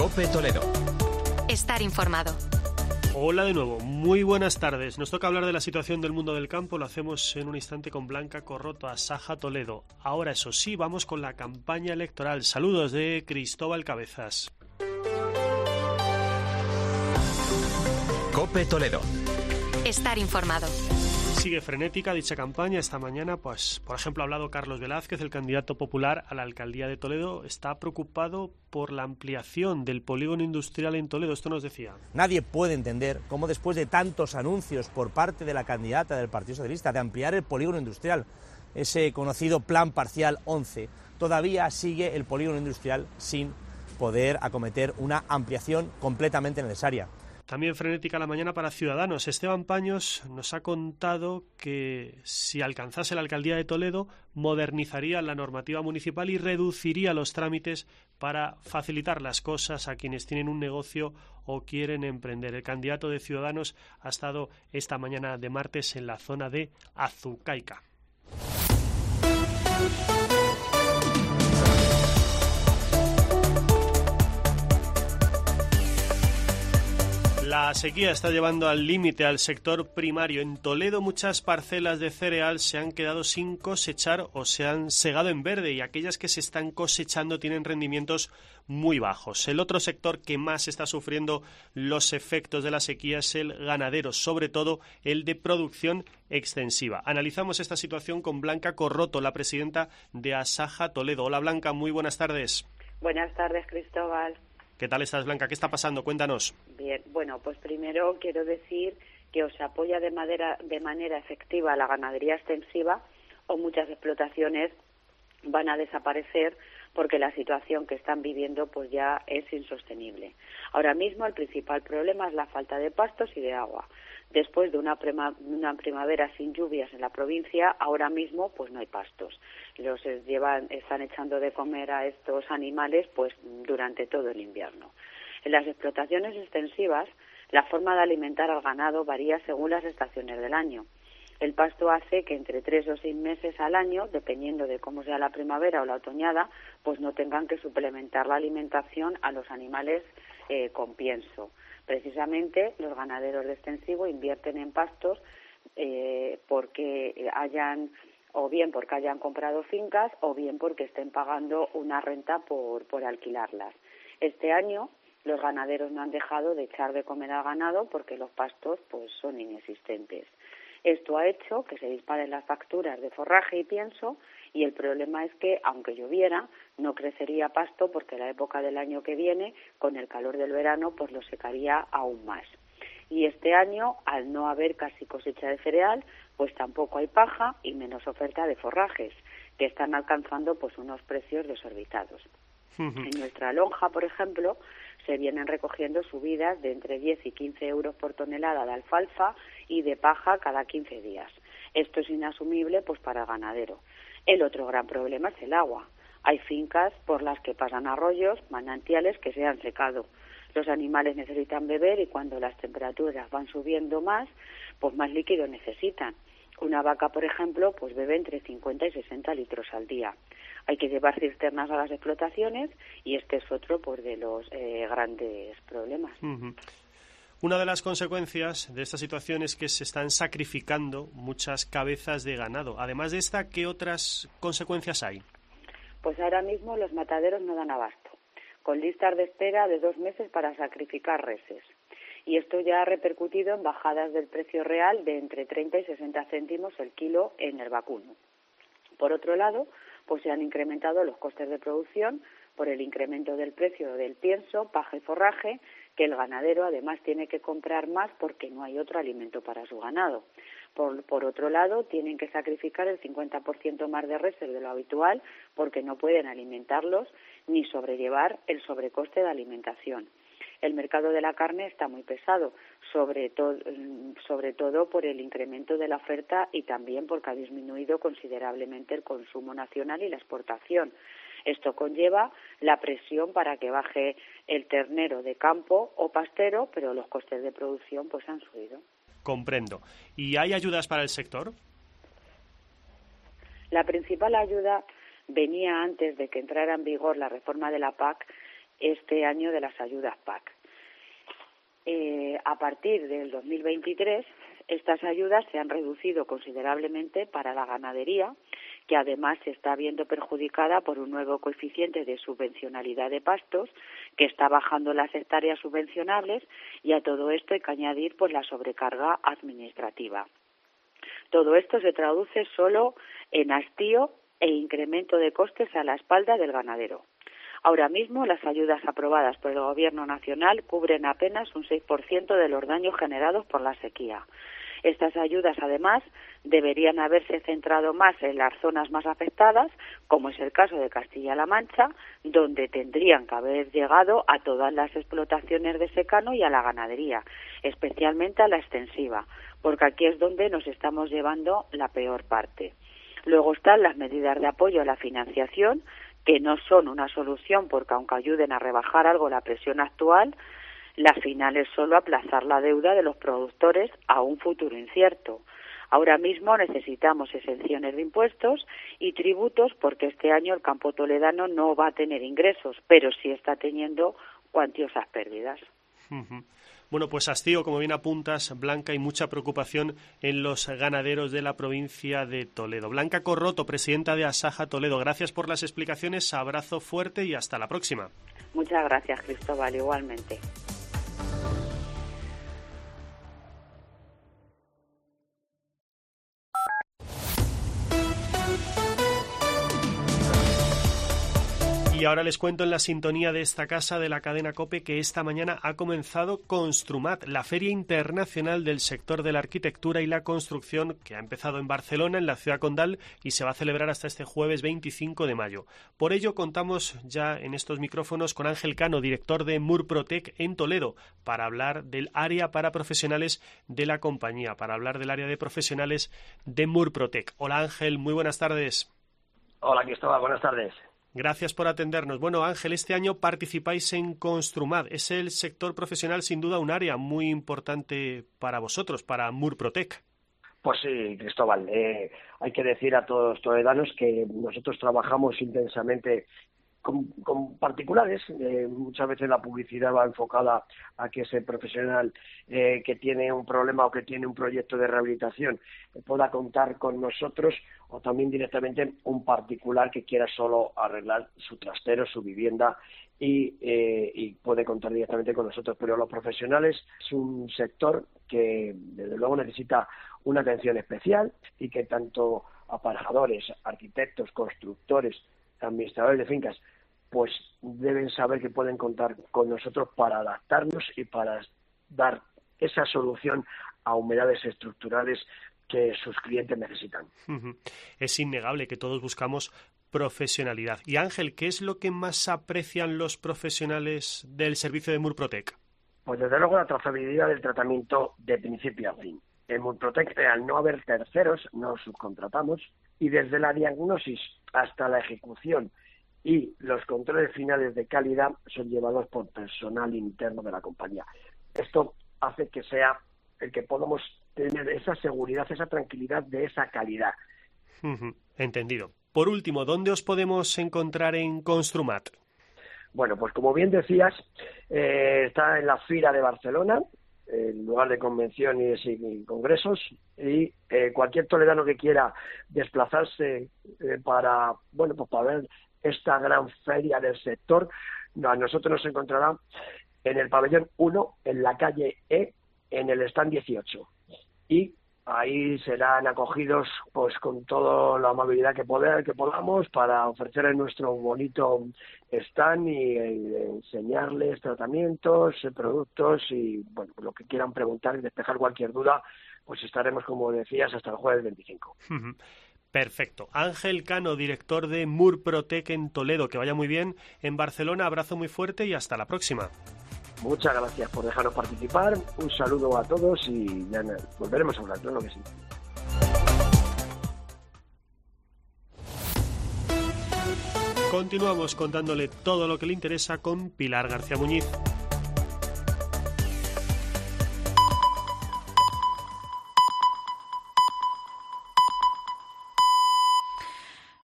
COPE Toledo. Estar informado. Hola de nuevo, muy buenas tardes. Nos toca hablar de la situación del mundo del campo, lo hacemos en un instante con Blanca Corroto, Asaja Toledo. Ahora, eso sí, vamos con la campaña electoral. Saludos de Cristóbal Cabezas. COPE Toledo. Estar informado. Sigue frenética dicha campaña. Esta mañana, pues, por ejemplo, ha hablado Carlos Velázquez, el candidato popular a la alcaldía de Toledo. Está preocupado por la ampliación del polígono industrial en Toledo. Esto nos decía. Nadie puede entender cómo después de tantos anuncios por parte de la candidata del Partido Socialista de ampliar el polígono industrial, ese conocido Plan Parcial 11, todavía sigue el polígono industrial sin poder acometer una ampliación completamente necesaria. También frenética la mañana para Ciudadanos. Esteban Paños nos ha contado que si alcanzase la alcaldía de Toledo, modernizaría la normativa municipal y reduciría los trámites para facilitar las cosas a quienes tienen un negocio o quieren emprender. El candidato de Ciudadanos ha estado esta mañana de martes en la zona de Azucaica. La sequía está llevando al límite al sector primario. En Toledo muchas parcelas de cereal se han quedado sin cosechar o se han segado en verde, y aquellas que se están cosechando tienen rendimientos muy bajos. El otro sector que más está sufriendo los efectos de la sequía es el ganadero, sobre todo el de producción extensiva. Analizamos esta situación con Blanca Corroto, la presidenta de Asaja Toledo. Hola Blanca, muy buenas tardes. Buenas tardes, Cristóbal. ¿Qué tal estás, Blanca? ¿Qué está pasando? Cuéntanos. Bien, bueno, pues primero quiero decir que o se apoya de manera efectiva la ganadería extensiva o muchas explotaciones van a desaparecer porque la situación que están viviendo pues ya es insostenible. Ahora mismo el principal problema es la falta de pastos y de agua. Después de una primavera sin lluvias en la provincia, ahora mismo pues no hay pastos. Están echando de comer a estos animales pues durante todo el invierno. En las explotaciones extensivas, la forma de alimentar al ganado varía según las estaciones del año. El pasto hace que entre 3 o 6 meses al año, dependiendo de cómo sea la primavera o la otoñada, pues no tengan que suplementar la alimentación a los animales con pienso. Precisamente los ganaderos de extensivo invierten en pastos porque hayan comprado fincas o bien porque estén pagando una renta por alquilarlas. Este año los ganaderos no han dejado de echar de comer al ganado porque los pastos pues son inexistentes. Esto ha hecho que se disparen las facturas de forraje y pienso, y el problema es que, aunque lloviera, no crecería pasto porque la época del año que viene, con el calor del verano, pues lo secaría aún más. Y este año, al no haber casi cosecha de cereal, pues tampoco hay paja y menos oferta de forrajes, que están alcanzando pues unos precios desorbitados. En nuestra lonja, por ejemplo, se vienen recogiendo subidas de entre 10 y 15 euros por tonelada de alfalfa y de paja cada 15 días. Esto es inasumible pues para el ganadero. El otro gran problema es el agua. Hay fincas por las que pasan arroyos, manantiales que se han secado. Los animales necesitan beber y cuando las temperaturas van subiendo más, pues más líquido necesitan. Una vaca, por ejemplo, pues bebe entre 50 y 60 litros al día. Hay que llevar cisternas a las explotaciones y este es otro pues de los grandes problemas. Una de las consecuencias de esta situación es que se están sacrificando muchas cabezas de ganado. Además de esta, ¿qué otras consecuencias hay? Pues ahora mismo los mataderos no dan abasto, con listas de espera de 2 meses para sacrificar reses. Y esto ya ha repercutido en bajadas del precio real de entre 30 y 60 céntimos el kilo en el vacuno. Por otro lado, pues se han incrementado los costes de producción por el incremento del precio del pienso, paja y forraje, que el ganadero además tiene que comprar más porque no hay otro alimento para su ganado. Por otro lado, tienen que sacrificar el 50% más de reses de lo habitual porque no pueden alimentarlos ni sobrellevar el sobrecoste de alimentación. El mercado de la carne está muy pesado, sobre todo por el incremento de la oferta y también porque ha disminuido considerablemente el consumo nacional y la exportación. Esto conlleva la presión para que baje el ternero de campo o pastero, pero los costes de producción pues han subido. Comprendo. ¿Y hay ayudas para el sector? La principal ayuda venía antes de que entrara en vigor la reforma de la PAC este año de las ayudas PAC. A partir del 2023, estas ayudas se han reducido considerablemente para la ganadería, que además se está viendo perjudicada por un nuevo coeficiente de subvencionalidad de pastos que está bajando las hectáreas subvencionables, y a todo esto hay que añadir pues la sobrecarga administrativa. Todo esto se traduce solo en hastío e incremento de costes a la espalda del ganadero. Ahora mismo las ayudas aprobadas por el Gobierno nacional cubren apenas un 6% de los daños generados por la sequía. Estas ayudas, además, deberían haberse centrado más en las zonas más afectadas, como es el caso de Castilla-La Mancha, donde tendrían que haber llegado a todas las explotaciones de secano y a la ganadería, especialmente a la extensiva, porque aquí es donde nos estamos llevando la peor parte. Luego están las medidas de apoyo a la financiación, que no son una solución porque aunque ayuden a rebajar algo la presión actual, la final es solo aplazar la deuda de los productores a un futuro incierto. Ahora mismo necesitamos exenciones de impuestos y tributos porque este año el campo toledano no va a tener ingresos, pero sí está teniendo cuantiosas pérdidas. Bueno, pues hastío, como bien apuntas, Blanca, y mucha preocupación en los ganaderos de la provincia de Toledo. Blanca Corroto, presidenta de Asaja Toledo, gracias por las explicaciones, abrazo fuerte y hasta la próxima. Muchas gracias, Cristóbal, igualmente. Y ahora les cuento en la sintonía de esta casa de la cadena COPE que esta mañana ha comenzado Construmat, la Feria Internacional del Sector de la Arquitectura y la Construcción, que ha empezado en Barcelona, en la ciudad condal, y se va a celebrar hasta este jueves 25 de mayo. Por ello contamos ya en estos micrófonos con Ángel Cano, director de Murprotec en Toledo, para hablar del área para profesionales de la compañía, para hablar del área de profesionales de Murprotec. Hola Ángel, muy buenas tardes. Hola Cristóbal, buenas tardes. Gracias por atendernos. Bueno, Ángel, este año participáis en Construmat. Es el sector profesional, sin duda, un área muy importante para vosotros, para Murprotec. Pues sí, Cristóbal. Hay que decir a todos los toledanos que nosotros trabajamos intensamente con particulares. Muchas veces la publicidad va enfocada a que ese profesional que tiene un problema o que tiene un proyecto de rehabilitación pueda contar con nosotros, o también directamente un particular que quiera solo arreglar su trastero, su vivienda, y puede contar directamente con nosotros. Pero los profesionales es un sector que desde luego necesita una atención especial, y que tanto aparejadores, arquitectos, constructores, administradores de fincas, pues deben saber que pueden contar con nosotros para adaptarnos y para dar esa solución a humedades estructurales que sus clientes necesitan. Es innegable que todos buscamos profesionalidad. Y Ángel, ¿qué es lo que más aprecian los profesionales del servicio de Murprotec? Pues desde luego la trazabilidad del tratamiento de principio a fin. En Murprotec, al no haber terceros, no subcontratamos, y desde la diagnosis hasta la ejecución y los controles finales de calidad son llevados por personal interno de la compañía. Esto hace que sea el que podamos tener esa seguridad, esa tranquilidad de esa calidad. Entendido. Por último, ¿dónde os podemos encontrar en Construmat? Bueno, pues como bien decías, está en la Fira de Barcelona, el lugar de convenciones y congresos, y cualquier toledano que quiera desplazarse para ver esta gran feria del sector, a nosotros nos encontrará en el pabellón 1, en la calle E, en el stand 18, y ahí serán acogidos pues con toda la amabilidad que podamos para ofrecerles nuestro bonito stand y enseñarles tratamientos, productos, y bueno, lo que quieran preguntar y despejar cualquier duda, pues estaremos, como decías, hasta el jueves 25. Perfecto. Ángel Cano, director de Murprotec en Toledo. Que vaya muy bien en Barcelona. Abrazo muy fuerte y hasta la próxima. Muchas gracias por dejarnos participar. Un saludo a todos y ya volveremos a hablar, claro que sí. Continuamos contándole todo lo que le interesa con Pilar García Muñiz.